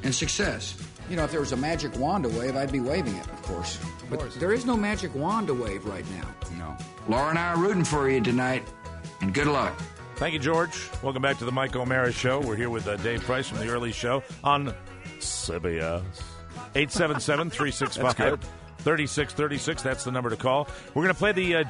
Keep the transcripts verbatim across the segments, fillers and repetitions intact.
and success. You know, if there was a magic wand to wave, I'd be waving it, of course. But there is no magic wand to wave right now. No. Laura and I are rooting for you tonight, and good luck. Thank you, George. Welcome back to the Mike O'Mara Show. We're here with uh, Dave Price from the early show on C B S. eight seven seven, three six five, three six three six. That's the number to call. We're going to play the... Uh,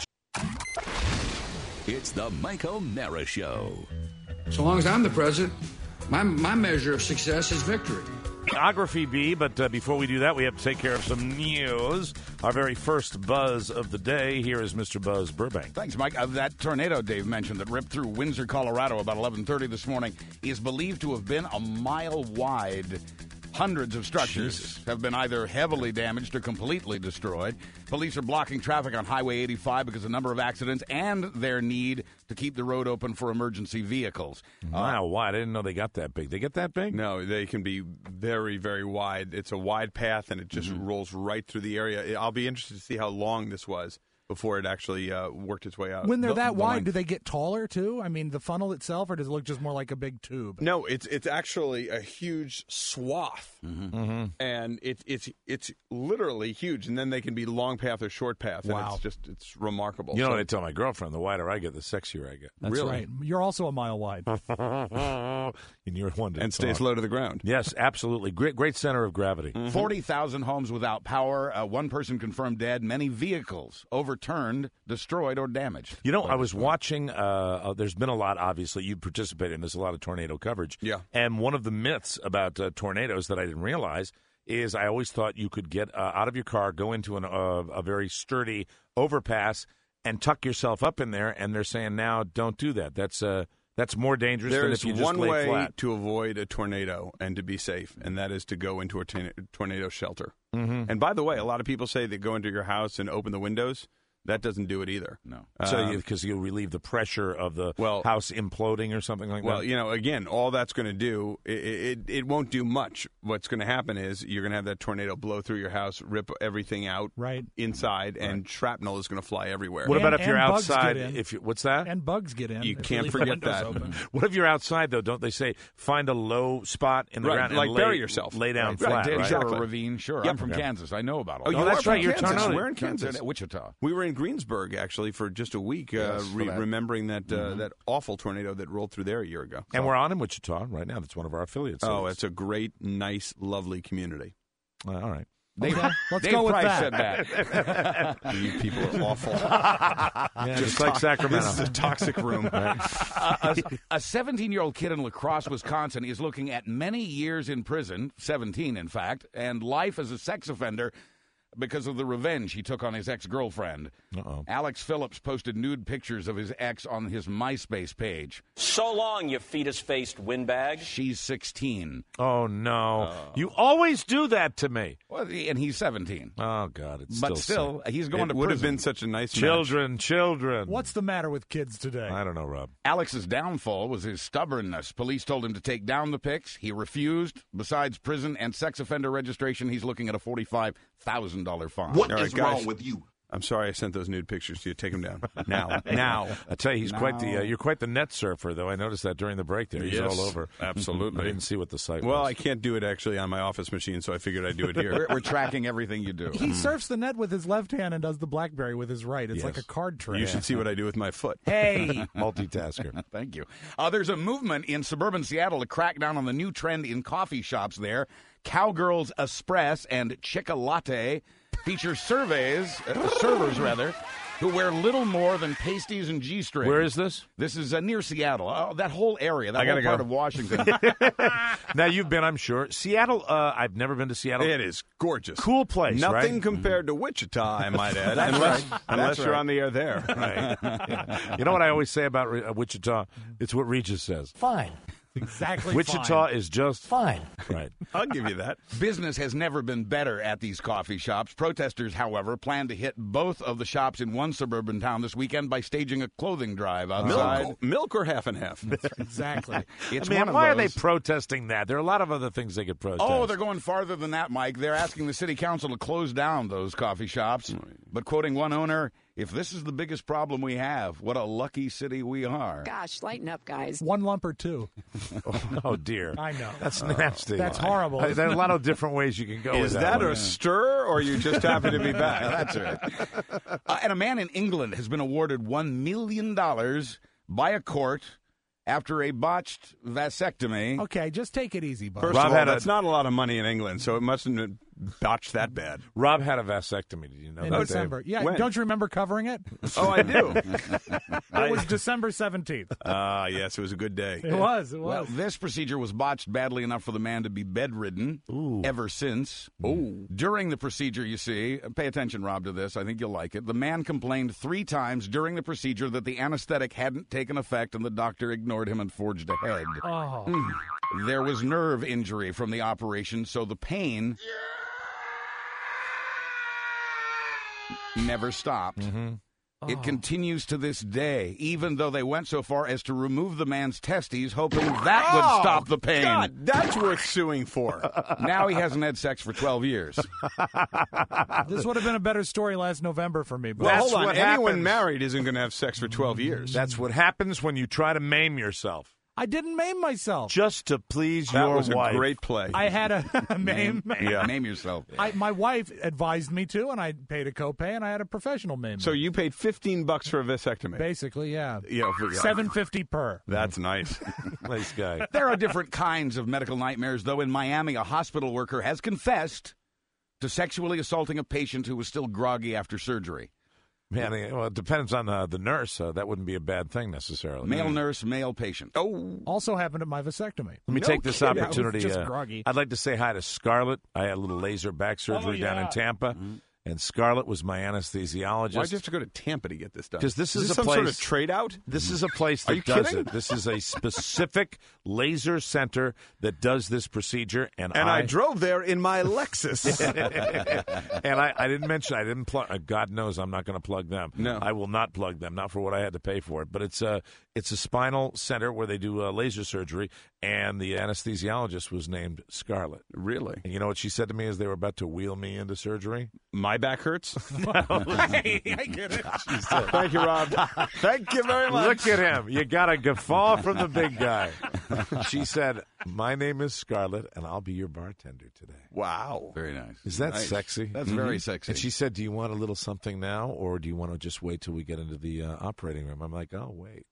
it's the Mike O'Mara Show. So long as I'm the president, my, my measure of success is victory. Geography bee, but uh, before we do that, we have to take care of some news. Our very first buzz of the day. Here is Mister Buzz Burbank. Thanks, Mike. Uh, that tornado Dave mentioned that ripped through Windsor, Colorado about eleven thirty this morning is believed to have been a mile wide. Hundreds of structures Jesus. have been either heavily damaged or completely destroyed. Police are blocking traffic on Highway eighty-five because of a number of accidents and their need to keep the road open for emergency vehicles. Wow, uh, wide. I didn't know they got that big. They get that big? No, they can be very, very wide. It's a wide path, and it just mm-hmm. rolls right through the area. I'll be interested to see how long this was before it actually uh, worked its way out. When they're the, that the wide, length. do they get taller, too? I mean, the funnel itself, or does it look just more like a big tube? No, it's it's actually a huge swath, mm-hmm. Mm-hmm. and it, it's it's literally huge, and then they can be long path or short path, and wow. it's just, it's remarkable. You know so, what I tell my girlfriend, the wider I get, the sexier I get. That's really? right. You're also a mile wide. And you're one to And stays talk. low to the ground. Yes, absolutely. Great great center of gravity. Mm-hmm. forty thousand homes without power, uh, one person confirmed dead, many vehicles overturned, destroyed, or damaged. You know, I was watching, uh, uh, there's been a lot, obviously, you participate in this, a lot of tornado coverage. Yeah. And one of the myths about uh, tornadoes that I didn't realize is I always thought you could get uh, out of your car, go into an, uh, a very sturdy overpass, and tuck yourself up in there, and they're saying now, don't do that. That's uh, that's more dangerous than There's if you just one lay way flat. to avoid a tornado and to be safe, and that is to go into a tornado, tornado shelter. Mm-hmm. And by the way, a lot of people say they go into your house and open the windows. That doesn't do it either. No. So because you, you'll relieve the pressure of the well, house imploding or something like well, that? Well, you know, again, all that's going to do, it, it, it won't do much. What's going to happen is you're going to have that tornado blow through your house, rip everything out right. inside, right. and shrapnel is going to fly everywhere. What and, about if you're outside? If If you, What's that? And bugs get in. You can't forget that. What if you're outside, though? Don't they say find a low spot in the right, ground like and lay, bury yourself. lay down Right, flat, right, right? Exactly. Or a ravine, sure. Yep. I'm from okay. Kansas. I know about all Oh, that. you that's are right. You're Kansas. Tornado. We're in Kansas. Wichita. We were in Greensburg, actually, for just a week, Yes, uh, for re- that. remembering that uh, Mm-hmm. that awful tornado that rolled through there a year ago. And we're on in Wichita right now. That's one of our affiliates. Oh, it's a great, nice, lovely community. Uh, all right. Dave, Okay, let's Dave go with Price that. said that. You people are awful. Yeah, just like Sacramento. This is a toxic room. A seventeen-year-old kid in La Crosse, Wisconsin, is looking at many years in prison, seventeen in fact, and life as a sex offender because of the revenge he took on his ex-girlfriend. Uh-oh. Alex Phillips posted nude pictures of his ex on his MySpace page. So long, you fetus-faced windbag. She's sixteen. Oh, no. You always do that to me. Well, and he's seventeen. Oh, God. It's But still, still, he's going It to would have prison. been such a nice match. children, children. What's the matter with kids today? I don't know, Rob. Alex's downfall was his stubbornness. Police told him to take down the pics. He refused. Besides prison and sex offender registration, he's looking at a forty-five thousand dollars fine. What All right, is guys. wrong with you? I'm sorry I sent those nude pictures to you. Take them down. Now. Now. I tell you, he's quite the uh, No. you're quite the net surfer, though. I noticed that during the break there. He's Yes, all over. absolutely. I didn't see what the site Well, I was. can't do it actually on my office machine, so I figured I'd do it here. We're, we're tracking everything you do. He surfs the net with his left hand and does the BlackBerry with his right. It's Yes. like a card trick. You should see what I do with my foot. Hey! Multitasker. Thank you. Uh, there's a movement in suburban Seattle to crack down on the new trend in coffee shops there. Cowgirls Express and Chick-a-Latte feature surveys, uh, servers rather, who wear little more than pasties and G-strings. Where is this? This is uh, near Seattle. Uh, that whole area, that I whole gotta part go. of Washington. Now, you've been, I'm sure. Seattle, uh, I've never been to Seattle. It is gorgeous. Cool place, Nothing right? compared to Wichita, I might add. That's unless right. unless That's you're right. on the air there. Right. Yeah. You know what I always say about uh, Wichita? It's what Regis says. Fine. Exactly. Wichita fine. is just Fine. right. I'll give you that. Business has never been better at these coffee shops. Protesters, however, plan to hit both of the shops in one suburban town this weekend by staging a clothing drive outside. Milk, milk or half and half? Exactly. It's I mean, one of why are those. they protesting that? There are a lot of other things they could protest. Oh, they're going farther than that, Mike. They're asking the city council to close down those coffee shops But quoting one owner, if this is the biggest problem we have, what a lucky city we are. Gosh, lighten up, guys. One lump or two. Oh, dear. I know. That's nasty. That's horrible. Uh, There's a lot of different ways you can go Is with that that a one. stir, or you just happen to be back? That's right. Uh, and a man in England has been awarded one million dollars by a court after a botched vasectomy. Okay, just take it easy, bud. First Rob of all, had a- that's not a lot of money in England, so it mustn't have botched that bad. Rob had a vasectomy. Did you know in that, December. Dave? Yeah, When? don't you remember covering it? Oh, I do. It was December seventeenth. Ah, yes, it was a good day. It was, it Well, was. this procedure was botched badly enough for the man to be bedridden ever since. Oh. During the procedure, you see, pay attention, Rob, to this. I think you'll like it. The man complained three times during the procedure that the anesthetic hadn't taken effect and the doctor ignored him and forged ahead. Oh. There was nerve injury from the operation, so the pain never stopped. It continues to this day, even though they went so far as to remove the man's testes, hoping that Oh, would stop the pain. God, that's worth suing for. Now he hasn't had sex for twelve years. This would have been a better story last November for me. But Well, That's hold on. what Anyone happens. married isn't going to have sex for twelve years. That's what happens when you try to maim yourself I didn't maim myself. just to please that your was wife. a great play. I had a maim. Yeah. Name yourself. I, my wife advised me to, and I paid a copay, and I had a professional maim. so you paid fifteen bucks for a vasectomy. basically, yeah, Yeah, for- seven fifty per. That's nice. Nice guy. There are different kinds of medical nightmares, though. In Miami, a hospital worker has confessed to sexually assaulting a patient who was still groggy after surgery. Man, it- well, it depends on uh, the nurse. Uh, that wouldn't be a bad thing necessarily. Male nurse, male patient. Oh, Also happened at my vasectomy. Let me No take this kidding. opportunity. I was just uh, groggy. I'd like to say hi to Scarlett. I had a little laser back surgery Oh, down yeah. in Tampa, and Scarlett was my anesthesiologist. why'd you have to go to Tampa to get this done? 'Cause this is this a some sort place- of trade out. This is a place Are that you does kidding? it. This is a specific laser center that does this procedure, and, And I, drove there in my Lexus. and I, I didn't mention I didn't plug. Uh, God knows I'm not going to plug them. No. I will not plug them. Not for what I had to pay for it. But it's a it's a spinal center where they do uh, laser surgery, and the anesthesiologist was named Scarlett. Really? And you know what she said to me as they were about to wheel me into surgery? My back hurts. I get it. Thank you, Rob. Thank you very much. Look at him. You got a guffaw from the big guy. She said, "My name is Scarlett, and I'll be your bartender today." Wow. Very nice. Is that Nice. sexy? That's very sexy. And she said, "Do you want a little something now, or do you want to just wait till we get into the uh, operating room?" I'm like, "Oh wait,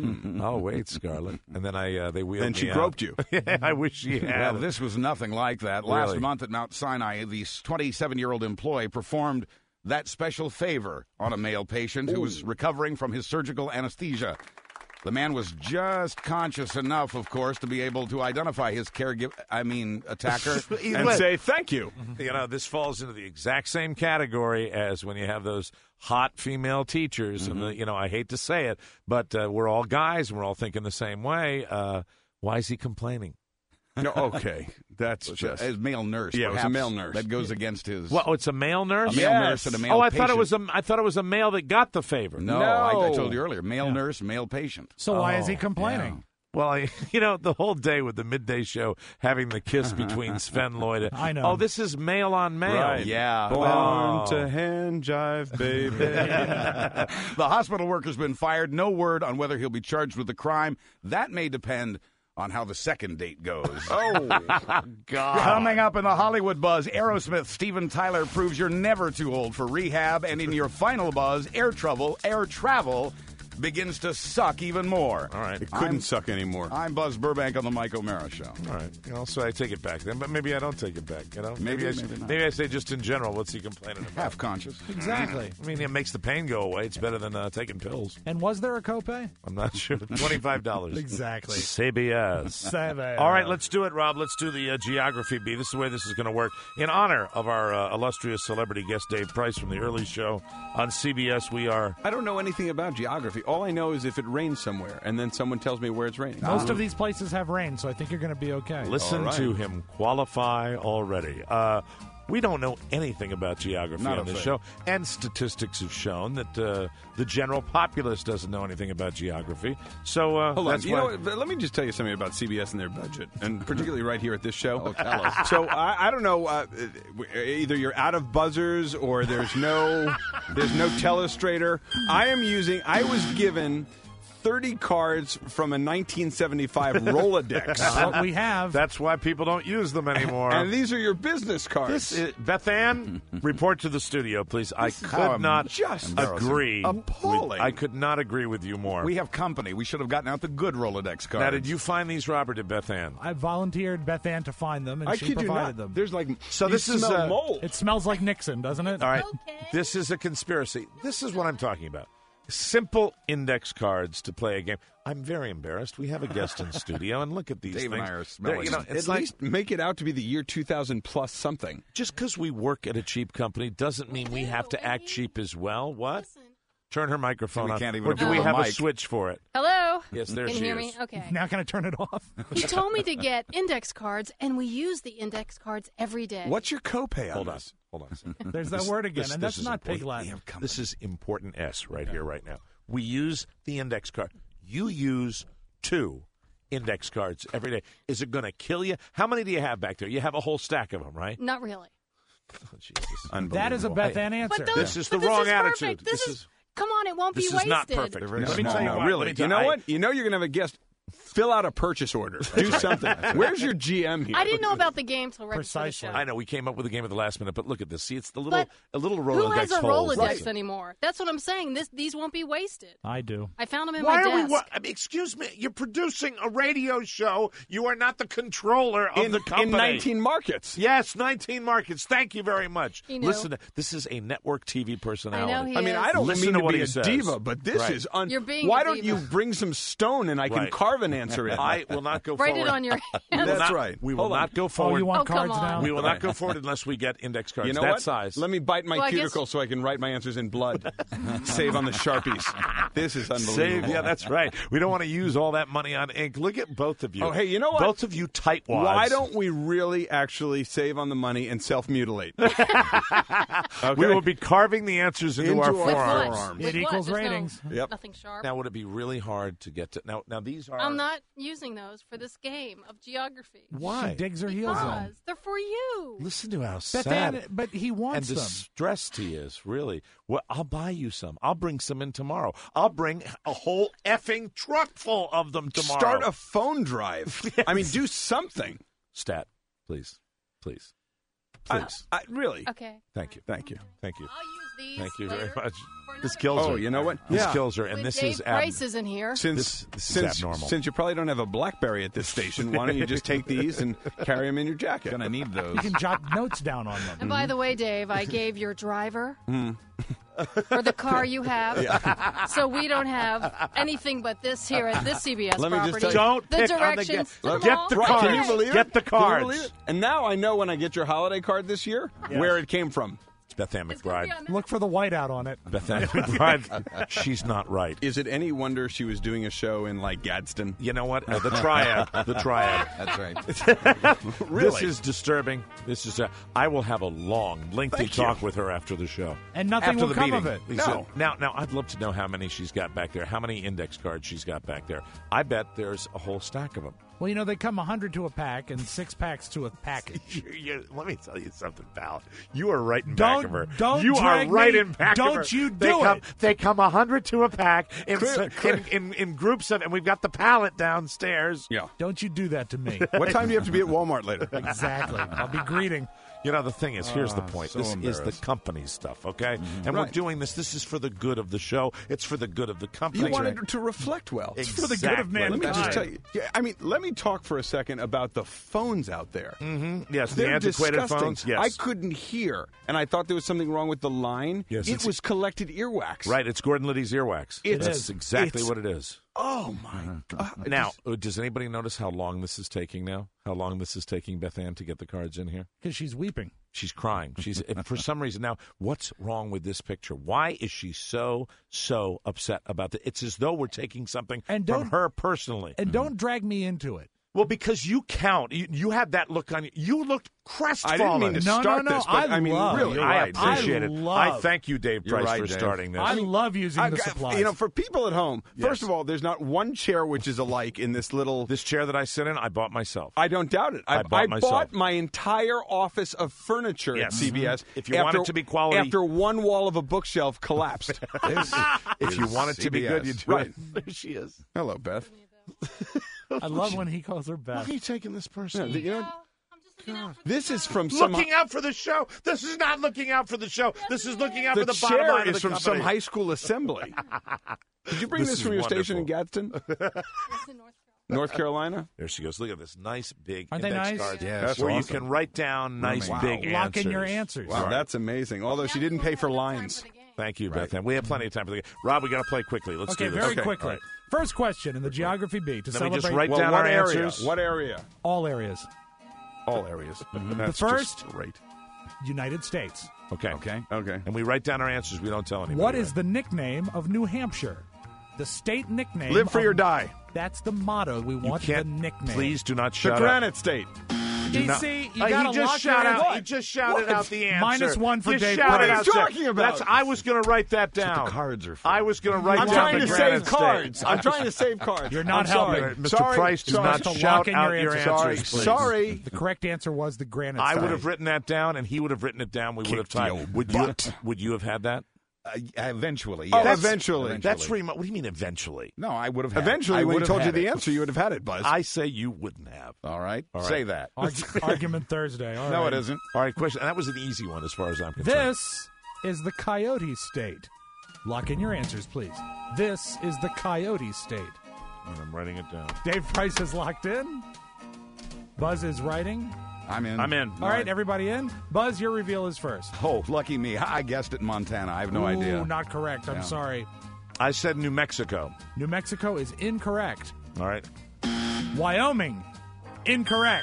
oh wait, Scarlett." And then I uh, they wheeled Then me she out. groped you. Yeah, I wish she had. Well, this was nothing like that. Last Really? month at Mount Sinai, the twenty-seven-year-old employee performed that special favor on a male patient who was recovering from his surgical anesthesia. The man was just conscious enough, of course, to be able to identify his caregiver, I mean, attacker. And say thank you. You know, this falls into the exact same category as when you have those hot female teachers. And, the, you know, I hate to say it, but uh, we're all guys and we're all thinking the same way. Uh, why is he complaining? No, okay. That's Just just. as male nurse. Yeah, it was a perhaps male nurse. That goes against his. Well, oh, it's a male nurse? A male Yes. nurse and a male Oh, I patient. thought it was a. I thought it was a male that got the favor. No, No. I, I told you earlier. Male nurse, male patient. So why is he Oh, complaining? Well, I, you know, the whole day with the midday show having the kiss between Sven Lloyd. And, I know. Oh, this is male on male. Right. Yeah. Born Oh. to hand jive, baby. The hospital worker's been fired. No word on whether he'll be charged with the crime. That may depend on how the second date goes. Oh, God. Coming up in the Hollywood Buzz, Aerosmith Steven Tyler proves you're never too old for rehab. And in your final buzz, air trouble, air travel begins to suck even more. All right. it couldn't I'm- suck anymore. I'm Buzz Burbank on the Mike O'Mara Show. All right. You know, so I take it back then, but maybe I don't take it back. You know, Maybe, I, maybe not. maybe I say just in general, what's he complaining about? Half conscious. Exactly. I mean, it makes the pain go away. It's better than uh, taking pills. And was there a copay? I'm not sure. Twenty-five dollars. Exactly. C B S. Seven. All right, let's do it, Rob. Let's do the uh, geography bee. This is the way this is going to work. In honor of our uh, illustrious celebrity guest, Dave Price, from the early show on C B S, we are... I don't know anything about geography. All I know is if it rains somewhere, and then someone tells me where it's raining. Most of these places have rain, so I think you're going to be okay. Listen All right. to him qualify already. Uh, We don't know anything about geography Not on a this thing. show, and statistics have shown that uh, the general populace doesn't know anything about geography. So uh, Hold on. that's You why. know what? But let me just tell you something about C B S and their budget, and particularly right here at this show. Oh, tell us. So I, I don't know. Uh, either you're out of buzzers or there's no there's no telestrator. I am using. I was given thirty cards from a nineteen seventy-five Rolodex. That's what we have. That's why people don't use them anymore. And these are your business cards. This is, Beth Ann, report to the studio, please. I This is could not just agree. appalling. With, I could not agree with you more. We have company. We should have gotten out the good Rolodex cards. Now, did you find these, Robert, did Beth Ann? I volunteered Beth Ann to find them, and I she kid you provided not. them. There's like So you this is, smell uh, mold. It smells like Nixon, doesn't it? All right. Okay. This is a conspiracy. This is what I'm talking about. Simple index cards to play a game. I'm very embarrassed. We have a guest in studio, and look at these Dave and things. I are They're- smelling you know, them. it's At like least make it out to be the year two thousand plus something. just because we work at a cheap company doesn't mean we have to act cheap as well. What? Listen. Turn her microphone We on. can't even or do we afford a have a mic. switch for it? Hello. Yes, there Can she you hear is. me? Okay. Now can I turn it off? He told me to get index cards, and we use the index cards every day. What's your copay on Hold on. this? Hold on. a second. There's that This- word again, this- and this that's is not pig important. Latin. This is important S right here, right now. We use the index card. You use two index cards every day. Is it going to kill you? How many do you have back there? You have a whole stack of them, right? Not really. Oh, Jesus. That is a Beth Ann answer. But those, This is the but this wrong is attitude. Perfect. This, This is, is- come on. It won't This be is wasted. not perfect. They're very Let me small. tell you No, what. really. Let me You tell- know I- what? You know you're going to have a guest. Fill out a purchase order. Do something. Where's your G M here? I didn't know about the game till right before the Precisely. show. I know we came up with the game at the last minute, but look at this. See, it's the little But a little Rolodex Who has a holes. Rolodex anymore? That's what I'm saying. This These won't be wasted. I do. I found them in Why my are desk. we? Wa- I mean, excuse me. You're producing a radio show. You are not the controller of in, the company. in nineteen markets. Yes, nineteen markets. Thank you very much. He knew. Listen, this is a network T V personality. I know he I mean, is. I don't Listen mean to to, what be he a says. diva, but this Right. is un. You're being Why a don't diva. you bring some stone and I can Right. carve an answer in? I will not go Write forward. it on your We will hands. That's not- right. We will Hold on. not go Oh, forward. you want Oh, come cards on. now? we will not go forward unless we get index cards You know that what? size. Let me bite my Well, I guess- cuticle so I can write my answers in blood. Save on the Sharpies. This is unbelievable. Save, yeah, that's right. We don't want to use all that money on ink. Look at both of you. Oh, hey, you know what? Both of you tightwads. Why don't we really actually save on the money and self-mutilate? Okay? we will be carving the answers into, Into our our With what? forearms? forearms. With It what? equals There's no- ratings. Yep. Nothing sharp. Now, would it be really hard to get to? Now, now these are. I'm not using those for this game of geography. Why? She digs her heels in. Because they're for you. Listen to how Beth sad Ann, but he and wants them. distressed he is. Really. Well, I'll buy you some. I'll bring some in tomorrow. I'll bring a whole effing truck full of them tomorrow. Start a phone drive. I mean, do something. Stat, please, please, I- please. I, really? Okay. Thank you. Thank you. Thank you. I'll use these. Thank you very later much. for This another kills Oh, her. you know what? This Yeah. kills her, and When this Dave is ab- Price is in here. Since This- this is since, abnormal. since you probably don't have a BlackBerry at this station, why don't you just take these and carry them in your jacket? Gonna need those. You can jot notes down on them. And Mm-hmm. by the way, Dave, I gave your driver for the car you have, so we don't have anything but this here at this C B S Let me just property. tell you- Don't the pick on the directions. ga- to Get mall. the Right, cards. Can you believe it? Get the Can you cards. believe it? And now I know when I get your holiday card this year where it came from. It's Beth Ann It's gonna be McBride. on that- Look for the whiteout on it. Beth Ann McBride. She's not right. Is it any wonder she was doing a show in like Gadsden? You know what? Uh, the triad. The triad. That's right. This is disturbing. This is. A, I will have a long, lengthy Thank you. talk with her after the show. And nothing after will the come meeting. of it. Lisa, No. Now, now, I'd love to know how many she's got back there. How many index cards she's got back there? I bet there's a whole stack of them. Well, you know, they come one hundred to a pack and six packs to a package. You- you- let me tell you something, pal. You are right in Don't- back of her. don't you are drag right me. in back Don't of her. you they do come, it. They come a hundred to a pack in, Clear- in, in, in groups of, and we've got the pallet downstairs. Yeah. Don't you do that to me. What time do you have to be at Walmart later? Exactly. I'll be greeting. You know, the thing is, here's the point. so This is the embarrassed. company stuff, okay? And we're Right. doing this. This is for the good of the show. It's for the good of the company. You wanted to reflect well. It's for the good of Exactly. Let me mankind. just tell you. Yeah, I mean, let me talk for a second about the phones out there. Mm-hmm. Yes, the They're antiquated disgusting. phones. Yes. I couldn't hear, and I thought there was something wrong with the line. Yes, it it's- was collected earwax. Right, it's Gordon Liddy's earwax. It That's is. exactly It's- what it is. Oh my God! Now, uh, does anybody notice how long this is taking now? How long this is taking Beth Ann to get the cards in here? Because she's weeping. She's crying. She's for some reason now. What's wrong with this picture? Why is she so so upset about it? It's as though we're taking something And from don't- her personally. And don't drag me into it. Well, because you count. You, you had that look on you. You looked crestfallen. I didn't mean to No, no, start no, this, but I I, mean, love- really, You're I right, appreciate I it. love- I thank you, Dave You're Price, right, for Dave. starting this. I love using I the got- supplies. You know, for people at home, Yes. first of all, there's not one chair which is alike in this little. This chair that I sit in, I bought myself. I don't doubt it. I, I bought myself. bought my entire office of furniture Yes. at C B S. If you want after, it to be quality- after one wall of a bookshelf collapsed. If you want it to be C B S. good, you do Right. it. There she is. Hello, Beth. I love when he calls her Why Beth. are you taking this person? Yeah, you know, I'm just looking out for this is from some. Looking out for the show. This is not looking out for the show. This is looking out The for the bottom chair line of is the from company. some high school assembly. Did you bring This this, is from your station in wonderful. Gadsden, That's in North Carolina. North Carolina? There she goes. Look at this nice big Aren't they index nice? cards Yeah, where that's you awesome. can write down nice Wow. big Lock answers. in your answers. Wow, that's amazing. Although she didn't pay for lines. Thank you, Beth. And we have plenty of time for the game. Rob, we got to play quickly. Let's Okay, do this. very Okay. quickly. All right. First question in the geography bee to Let me celebrate just write Well, down what our area? answers. What area? all areas. All areas. That's The first- just great. United States. Okay. Okay. Okay. And we write down our answers. We don't tell anybody. What is right? the nickname of New Hampshire? The state nickname. Live free of- or die. That's the motto. We You want the can't. nickname. Please do not The shout out. Granite State. Do D not- C, you Uh, gotta he just lock shout your out. answer. He just shouted What? out the answer. Minus one for Just Dave shouted What are you out, sir. talking about? That's, I was going to write that down. the cards are for. I was going to write I'm down trying the to Granite save State. cards. I'm trying to save cards. You're not I'm sorry. helping. Mister Sorry. Price, do Sorry. not Just to shout lock in out your your answer. answers, Sorry. please. Sorry. The correct answer was the granite I state. would have written that down, and he would have written it down. We would have Kicked the tied. old Would you? butt. Would you have had that? Uh, eventually. Oh, yes. eventually. That's remote. What do you mean eventually? No, I would have had Eventually, I when he would told have you had the it. answer, you would have had it, Buzz. I say you wouldn't have. All right. All right. Say that. Arg- Argument Thursday. All No, right. it isn't. All right, question. And that was an easy one as far as I'm concerned. This is the Coyote State. Lock in your answers, please. This is the Coyote State. And I'm writing it down. Dave Price is locked in. Buzz is writing. I'm in. I'm in. All right, everybody in. Buzz, your reveal is first. Oh, lucky me. I guessed it in Montana. I have no Ooh, idea. not correct. I'm Yeah. sorry. I said New Mexico. New Mexico is incorrect. All right. Wyoming, incorrect.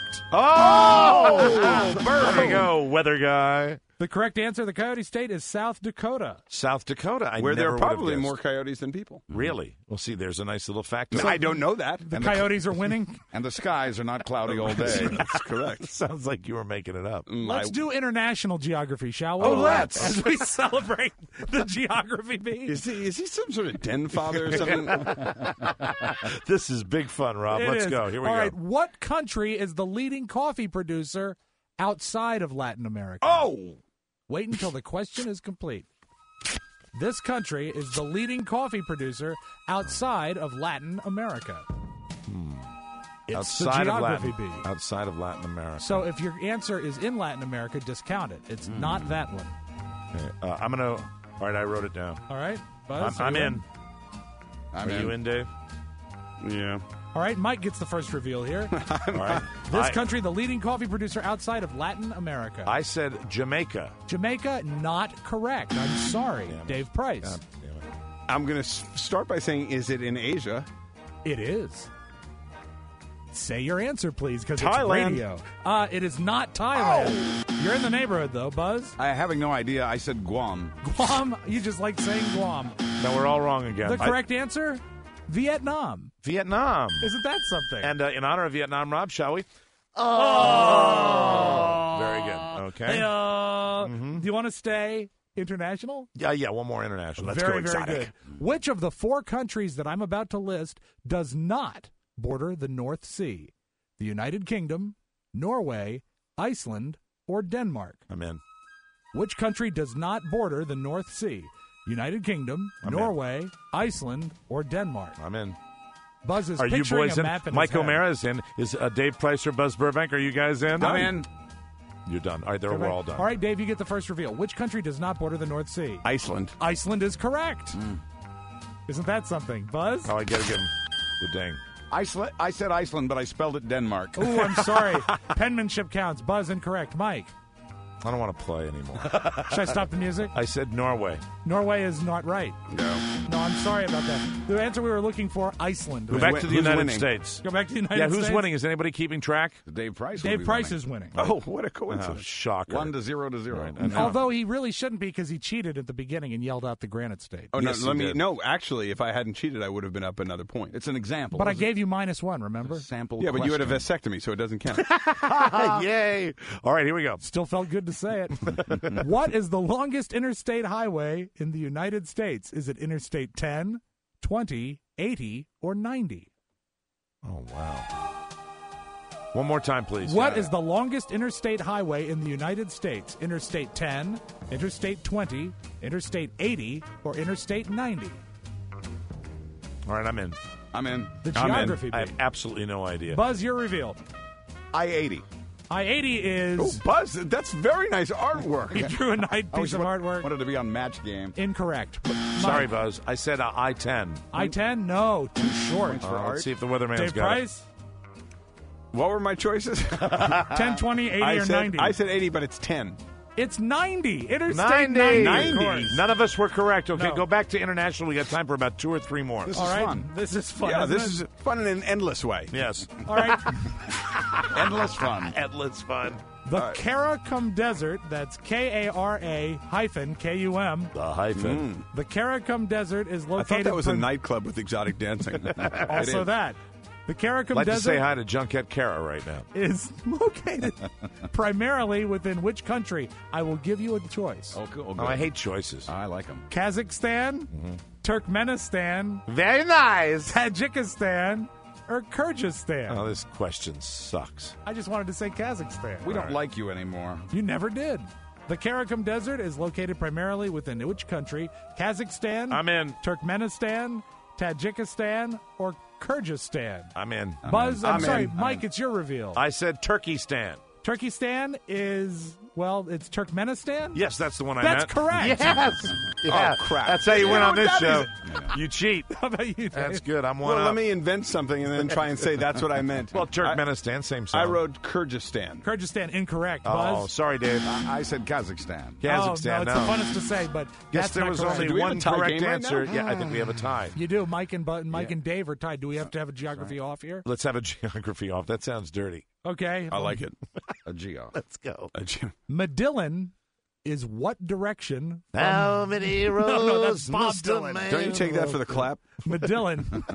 Oh, there you go, weather guy. The correct answer, the Coyote State, is South Dakota. South Dakota. I Where there never are would have probably guessed. more coyotes than people. Really? Well, see, there's a nice little fact. I don't know that. The And the- Coyotes are winning. And the skies are not cloudy all day. That's correct. Sounds like you were making it up. Let's do international geography, shall we? Oh, let's. As we celebrate the geography bee. Is he, is he some sort of den father or something? This is big fun, Rob. It Let's is. go. Here we All go. right, what country is the leading coffee producer outside of Latin America? Oh! Wait until the question is complete. This country is the leading coffee producer outside of Latin America. It's outside the of geography Latin, bee. outside of Latin America. So if your answer is in Latin America, discount it. It's not that one. Okay, uh, I'm gonna. All right, I wrote it down. All right, I'm, Buzz, are I'm you in. I'm Are you in, Dave? Yeah. All right, Mike gets the first reveal here. All right. This I, country, the leading coffee producer outside of Latin America. I said Jamaica. Jamaica, not correct. I'm sorry, Damn it. Dave Price. God damn it. I'm going to start by saying, is it in Asia? It is. Say your answer, please, because it's Thailand. radio. Uh, it is not Thailand. Oh. You're in the neighborhood, though, Buzz. I having no idea. I said Guam. Guam. You just like saying Guam. No, we're all wrong again. The I- correct answer? Vietnam. Vietnam. Isn't that something? And uh, in honor of Vietnam, Rob, shall we? Oh, very good. Okay. Hey, uh, Do you want to stay international? Yeah, yeah. One more international. Let's very, go exotic. very good. Which of the four countries that I'm about to list does not border the North Sea? The United Kingdom, Norway, Iceland, or Denmark? I'm in. Which country does not border the North Sea? United Kingdom, I'm in. Norway, Iceland, or Denmark? I'm in. Buzz is Are you picturing boys a in? map in Mike his head. O'Mara is in. Is uh, Dave Price or Buzz Burbank? Are you guys in? I'm in. You're done. All right, they're, we're all done. All right, Dave, you get the first reveal. Which country does not border the North Sea? Iceland. Iceland is correct. Isn't that something? Buzz? Oh, I got to give him the ding. Iceland. I said Iceland, but I spelled it Denmark. Ooh, I'm sorry. Penmanship counts. Buzz incorrect. Mike? I don't want to play anymore. Should I stop the music? I said Norway. Norway is not right. No. No, I'm sorry about that. The answer we were looking for, Iceland. Go back to the Who's United winning? States. Go back to the United Yeah, States. who's winning? Is anybody keeping track? Dave Price. will Dave be Price winning. is winning. Oh, what a Oh, coincidence. shocker. One to zero to zero. Right, I know. Although he really shouldn't be because he cheated at the beginning and yelled out the Granite State. Oh, Yes, no, let he me. did. No, actually, if I hadn't cheated, I would have been up another point. It's an example. But I It's gave you minus one, remember? a sample. yeah, but you had a question. vasectomy, so it doesn't count. Yay. All right, here we go. Still felt good to say it. What is the longest interstate highway in the United States? Is it Interstate ten, twenty, eighty, or ninety? Oh, wow. One more time, please. What is the longest interstate highway in the United States? Interstate ten, Interstate twenty, Interstate eighty, or Interstate ninety? All right, I'm in. I'm in. The I'm in. geography I bee. have absolutely no idea. Buzz, your reveal. I eighty. I eighty is... Oh, Buzz, that's very nice artwork. He drew a nice I piece always of wa- artwork. Wanted to be on Match Game. Incorrect. Sorry, Mike, Buzz. I said uh, I ten. I ten? No, too short. Uh, let's see if the weatherman's Dave got Price? What were my choices? ten, twenty, eighty, I or said, ninety? I said eighty, but it's ten. It's ninety. it. Interstate ninety. ninety. of course. None of us were correct. Okay, No. go back to international. We got time for about two or three more. This All is right. fun. This is fun. Yeah, isn't this it? is fun in an endless way. Yes. All right. Endless fun. Endless fun. The Karakum Desert, that's K A R A hyphen K U M. The hyphen. The Karakum Desert is I located... thought that was a prim- nightclub with exotic dancing. Also It is. that. The Karakum I'd like to Desert say hi to Junket Kara right now. is located primarily within which country? I will give you a choice. Oh, cool. Oh, I hate choices. I like them. Kazakhstan, Turkmenistan, Very nice. Tajikistan, or Kyrgyzstan? Oh, this question sucks. I just wanted to say Kazakhstan. We don't like you anymore. You never did. The Karakum Desert is located primarily within which country? Kazakhstan, I'm in. Turkmenistan, Tajikistan, or Kyrgyzstan? I'm in. Buzz, I'm, I'm sorry, in. I'm Mike, it's your reveal. I said Turkestan. Turkestan is, well, it's Turkmenistan? Yes, that's the one I That's meant. correct. Yes. Yeah. Oh, crap. That's how you You win know on this what show. that You cheat. How about you, Dave? That's good. I'm one Well, up. let me invent something and then try and say that's what I meant. Well, Turkmenistan, same I, song. I wrote Kyrgyzstan. Kyrgyzstan, incorrect. Oh, Buzz? sorry, Dave. I, I said Kazakhstan. Kazakhstan, oh, no, it's the funnest to say, but Guess that's there not was correct. only Do we have one a tie correct game right answer. now? Yeah, I think we have a tie. You do. Mike and Bud, Mike and Dave are tied. Do we have to have a geography off here? Let's have a geography off. That sounds dirty. Okay. I like it. A Geo. Let's go. Medillin is what direction? From How many roads no, that's Bob must a Dylan. man Don't you take that for the clap? Medillin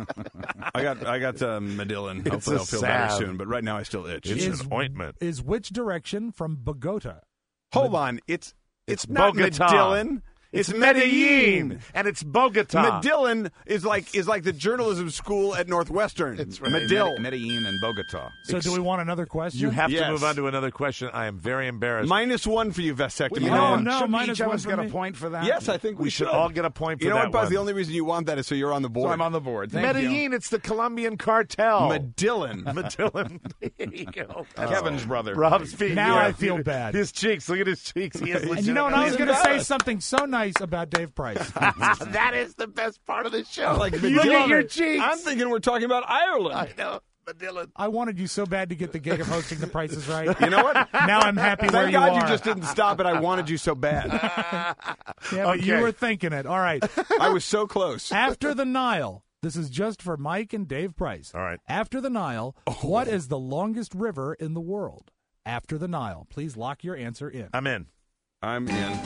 I got I got uh, Medillin. It's Hopefully a I'll feel better salve. soon, but right now I still itch. It's Is- an ointment. is which direction from Bogota? Hold on. It's it's, It's not Bogota. Medellin. It's Medellin. and it's Bogota. Medellin is like is like the journalism school at Northwestern. It's right. Medill. Medellin and Bogota. So do we want another question? You have Yes. to move on to another question. I am very embarrassed. Minus one for you, vasectomy. You Oh, know, man. no, shouldn't minus each of one us for get me. a point for that? Yes, I think we, we should all get a point for You know that what, Buzz? one. The only reason you want that is so you're on the board. So I'm on the board. Thank Medellin, it's the Colombian cartel. Medellin. Medellin. There you go. you. Kevin's brother. Rob's feet. Now yeah. I feel bad. His cheeks. Look at his cheeks. He is And you know what? I was legitimately- going to say something so nice about Dave Price. That is the best part of the show. Like Look Medellin. at your cheeks. I'm thinking we're talking about Ireland. I know. Medellin. I wanted you so bad to get the gig of hosting The Price is Right. You know what? Now I'm happy where Thank you God are. you just didn't stop it. I wanted you so bad. Yeah, but you Okay. were thinking it. All right. I was so close. After the Nile, this is just for Mike and Dave Price. All right. After the Nile, Oh. what is the longest river in the world? After the Nile. Please lock your answer in. I'm in. I'm in.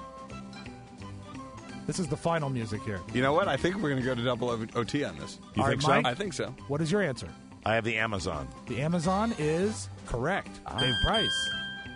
This is the final music here. You know what? I think we're going to go to double O T on this. You All think right, so? Mike? I think so. What is your answer? I have the Amazon. The Amazon is correct. Ah. Dave Price.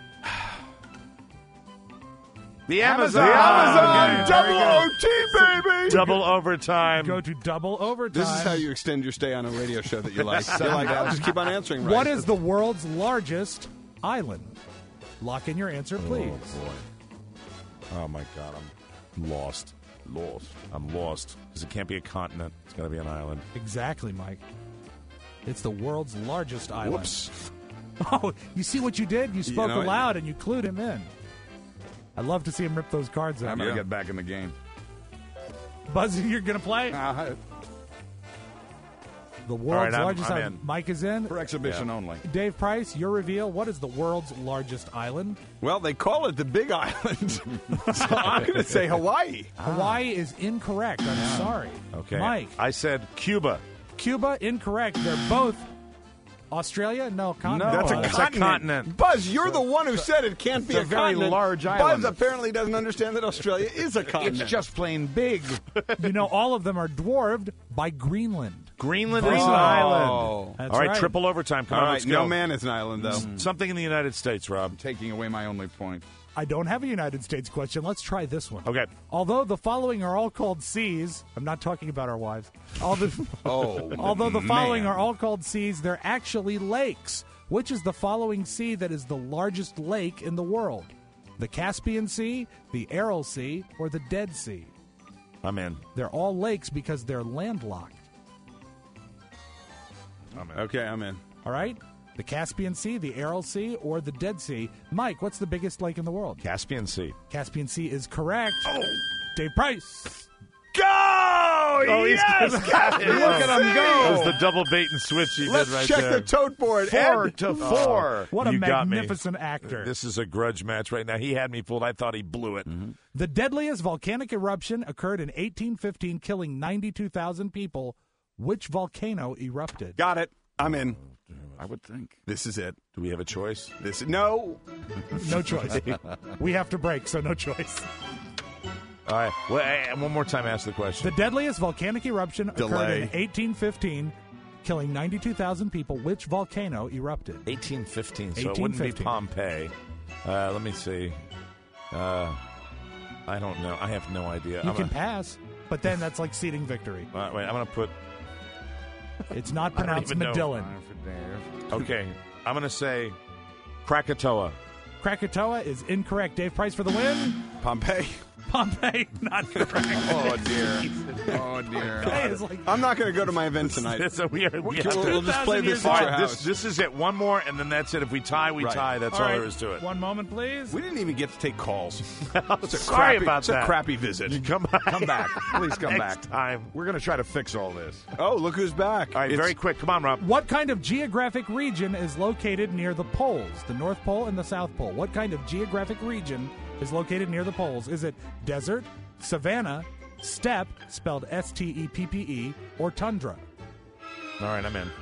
The Amazon. The Amazon Okay, double very O T, baby. Double overtime. Go to double overtime. This is how you extend your stay on a radio show that you like. You're like, I'll just keep on answering right. What is the world's largest island? Lock in your answer, please. Oh, boy. Oh, my God. I'm lost. Lost. I'm lost. Because it can't be a continent. It's got to be an island. Exactly, Mike. It's the world's largest island. Whoops. Oh, you see what you did? You spoke know, aloud and you clued him in. I'd love to see him rip those cards out. I'm going to Yeah. get back in the game. Buzzy, you're going to play? Uh, The world's right, I'm- largest I'm island. in. Mike is in. For exhibition Yeah. only. Dave Price, your reveal. What is the world's largest island? Well, they call it the Big Island, so I'm going to say Hawaii. Hawaii is incorrect. I'm sorry. Okay. Mike. I said Cuba. Cuba, incorrect. They're both Australia. No, continent. That's a That's a continent. continent. Buzz, you're the one who said it can't be It's a, a very continent. large island. Buzz apparently doesn't understand that Australia is a continent. It's just plain big. You know, all of them are dwarfed by Greenland. Greenland is an Oh. island. That's All right, right. triple overtime. Come All on, right, let's no go. man is an island, though. Something in the United States, Rob. Taking away my only point. I don't have a United States question. Let's try this one. Okay. Although the following are all called seas, I'm not talking about our wives. All the, Oh, although the following man. are all called seas, they're actually lakes. Which is the following sea that is the largest lake in the world? The Caspian Sea, the Aral Sea, or the Dead Sea? I'm in. They're all lakes because they're landlocked. I'm in. Okay, I'm in. All right? The Caspian Sea, the Aral Sea, or the Dead Sea. Mike, what's the biggest lake in the world? Caspian Sea. Caspian Sea is correct. Oh. Dave Price. Go! Oh, yes! Got it. Look at him That was go. the double bait and switch he Let's did right check there. the tote board. Four Ed. to four. What a You got me. magnificent actor. This is a grudge match right now. He had me fooled. I thought he blew it. Mm-hmm. The deadliest volcanic eruption occurred in eighteen fifteen, killing ninety-two thousand people. Which volcano erupted? Got it. I'm in. I would think. This is it. Do we have a choice? This no. No choice. We have to break, so no choice. All right. Well, eh, one more time, ask the question. The deadliest volcanic eruption occurred Delay. in eighteen fifteen, killing ninety-two thousand people. Which volcano erupted? eighteen fifteen, so it wouldn't be eighteen fifteen. Pompeii. Uh, let me see. Uh, I don't know. I have no idea. You I'm can gonna, pass, but then that's like ceding victory. uh, wait, I'm going to put. It's not I don't pronounced even know. Medillan. Okay. I'm going to say Krakatoa. Krakatoa is incorrect. Dave Price for the win. Pompeii. Pompeii, not correct. Oh dear. Oh dear. Pompeii is like I'm not going to go to my event tonight. So we are, we We'll, have to- we'll just play this All at All your right, this, house. this is it. One more, and then that's it. If we tie, we Right. tie. That's all, right, there is to it. One moment, please. We didn't even get to take calls. It's a Sorry crappy, about it's that. a crappy visit. Come back. Come back. Please come Next back. time. We're going to try to fix all this. Oh, look who's back. All right, It's- very quick. Come on, Rob. What kind of geographic region is located near the poles, the North Pole and the South Pole? What kind of geographic region is located near the poles? Is it desert, savanna, steppe, spelled S T E P P E, or tundra? All right, I'm in.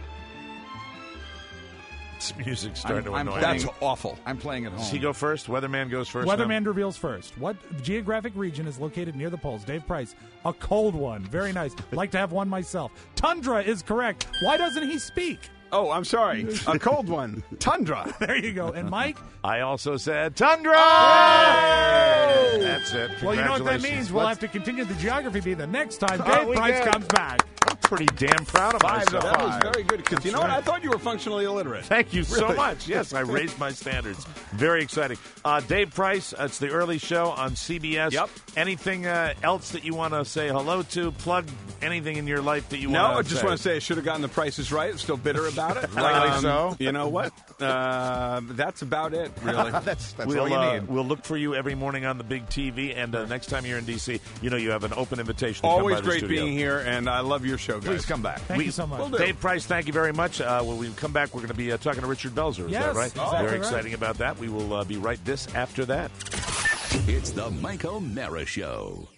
This music's starting I'm- to I'm annoy me. That's awful. I'm playing at home. Does he go first? Weatherman goes first. now? Weatherman reveals first. What geographic region is located near the poles? Dave Price. A cold one. Very nice. Like to have one myself. Tundra is correct. Why doesn't he speak? Oh, I'm sorry. A cold one. Tundra. There you go. And Mike? I also said Tundra. That's it. Well, you know what that Congratulations. means. We'll Let's- have to continue the geography bee the next time Oh, Dave we Price did. comes back. I'm pretty damn proud of Five to myself. That was very good. Because you know what? I thought you were functionally illiterate. Thank you so Really? much. Yes, I raised my standards. Very exciting. Uh, Dave Price, uh, it's the early show on C B S. Yep. Anything uh, else that you want to say hello to? Plug anything in your life that you No, want I to just want to say I should have gotten the prices right. I'm still bitter about it. Rightly so. You know what? Uh, that's about it, really. that's that's We'll, all you uh, need. we'll look for you every morning on the big T V, and uh, next time you're in D C, you know you have an open invitation to Always come by the great studio. being here, and I love your show, guys. Please come back. Thank you so much. will do. Dave Price, thank you very much. Uh, when we come back, we're going to be uh, talking to Richard Belzer. Is Yes, that right? exactly Very right. exciting about that. We will uh, be right this after that. It's the Mike O'Mara Show.